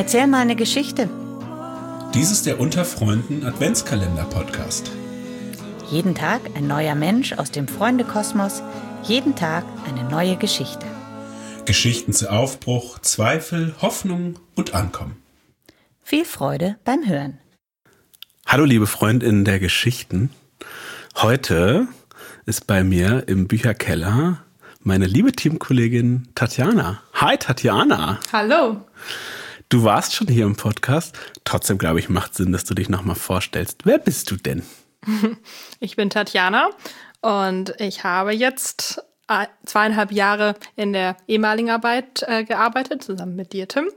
Erzähl mal eine Geschichte. Dies ist der Unter Freunden Adventskalender-Podcast. Jeden Tag ein neuer Mensch aus dem Freundekosmos, jeden Tag eine neue Geschichte. Geschichten zu Aufbruch, Zweifel, Hoffnung und Ankommen. Viel Freude beim Hören. Hallo liebe Freundinnen der Geschichten. Heute ist bei mir im Bücherkeller meine liebe Teamkollegin Tatjana. Hi Tatjana. Hallo. Du warst schon hier im Podcast. Trotzdem glaube ich, macht Sinn, dass du dich nochmal vorstellst. Wer bist du denn? Ich bin Tatjana und ich habe jetzt 2,5 Jahre in der ehemaligen Arbeit gearbeitet, zusammen mit dir, Tim.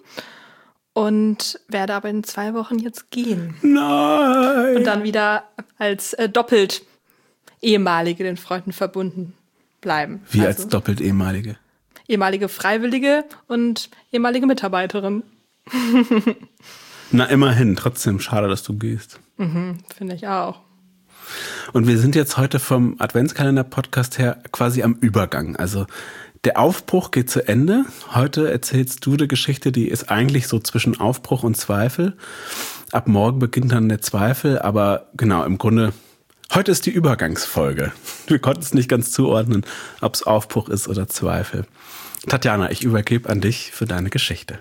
Und werde aber in 2 Wochen jetzt gehen. Nein! Und dann wieder als doppelt ehemalige den Freunden verbunden bleiben. Wie als doppelt ehemalige? Ehemalige Freiwillige und ehemalige Mitarbeiterin. Na, immerhin. Trotzdem schade, dass du gehst. Finde ich auch. Und wir sind jetzt heute vom Adventskalender-Podcast her quasi am Übergang. Also der Aufbruch geht zu Ende. Heute erzählst du eine Geschichte, die ist eigentlich so zwischen Aufbruch und Zweifel. Ab morgen beginnt dann der Zweifel, aber genau, im Grunde, heute ist die Übergangsfolge. Wir konnten es nicht ganz zuordnen, ob es Aufbruch ist oder Zweifel. Tatjana, ich übergebe an dich für deine Geschichte.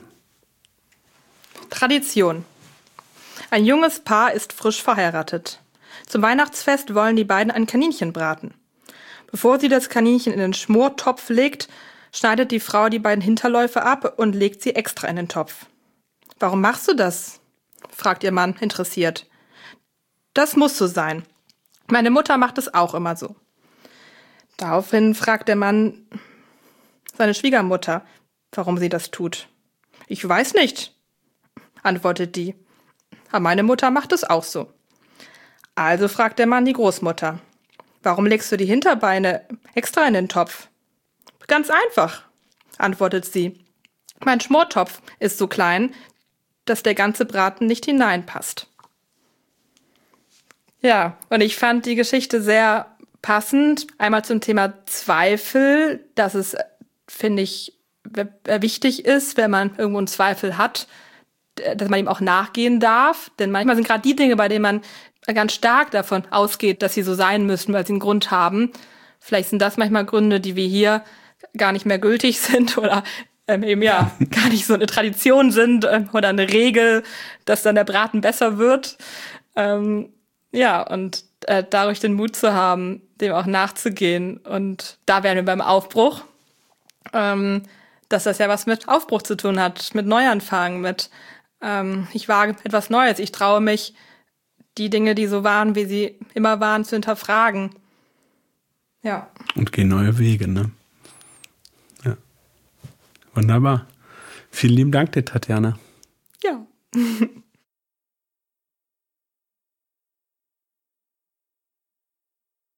Tradition. Ein junges Paar ist frisch verheiratet. Zum Weihnachtsfest wollen die beiden ein Kaninchen braten. Bevor sie das Kaninchen in den Schmortopf legt, schneidet die Frau die beiden Hinterläufe ab und legt sie extra in den Topf. »Warum machst du das?« fragt ihr Mann interessiert. »Das muss so sein. Meine Mutter macht es auch immer so.« Daraufhin fragt der Mann seine Schwiegermutter, warum sie das tut. »Ich weiß nicht«, antwortet die. »Aber meine Mutter macht es auch so.« Also fragt der Mann die Großmutter. »Warum legst du die Hinterbeine extra in den Topf?« »Ganz einfach«, antwortet sie. »Mein Schmortopf ist so klein, dass der ganze Braten nicht hineinpasst.« Ja, und ich fand die Geschichte sehr passend. Einmal zum Thema Zweifel, dass es, finde ich, wichtig ist, wenn man irgendwo einen Zweifel hat, dass man ihm auch nachgehen darf. Denn manchmal sind gerade die Dinge, bei denen man ganz stark davon ausgeht, dass sie so sein müssen, weil sie einen Grund haben. Vielleicht sind das manchmal Gründe, die wir hier gar nicht mehr gültig sind oder eben ja gar nicht so eine Tradition sind oder eine Regel, dass dann der Braten besser wird. Ja, und dadurch den Mut zu haben, dem auch nachzugehen. Und da wären wir beim Aufbruch, dass das ja was mit Aufbruch zu tun hat, mit Neuanfang, mit ich wage etwas Neues, ich traue mich, die Dinge, die so waren, wie sie immer waren, zu hinterfragen. Ja. Und gehen neue Wege, ne? Ja. Wunderbar. Vielen lieben Dank dir, Tatjana. Ja.